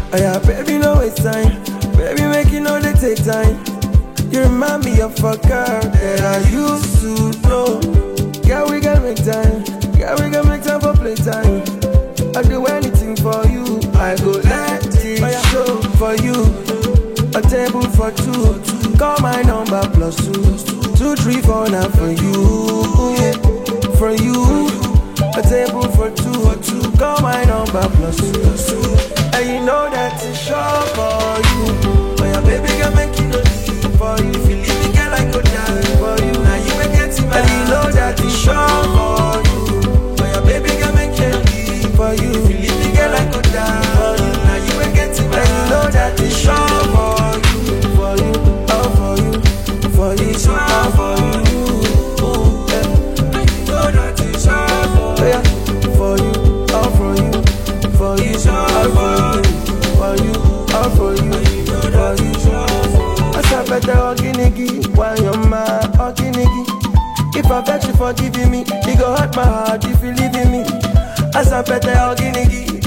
Oh yeah, baby, no waste time. Baby, make it know they take time. You remind me of a girl that I used to know. Girl, we can make time. Girl, we can make time for playtime. I'll do anything for you. I go let it show for you. A table for two. Call my number +2 2 3 4 now for you. For you. A table for two. Call my number +2. And you know that it's sure for you. Oh yeah, baby, can make it no deep for you. If you leave me, girl, I go die for you. Now you ain't getting my. And you know that it's sure for you. Oh yeah, baby, can make it no deep for you. If you leave me, girl, I go die for you. Now you ain't getting my. And you know that it's sure for you. For you, all for you. For you, so all for you. And you know that it's sure for you. Oh yeah, for you, all for you. For you, so all for you. For you, all for you. For you, so all for you. I said better Oginigi, why you're my Oginigi. If I bet you forgiving me, it go hurt my heart if you leaving me. I said better Oginigi,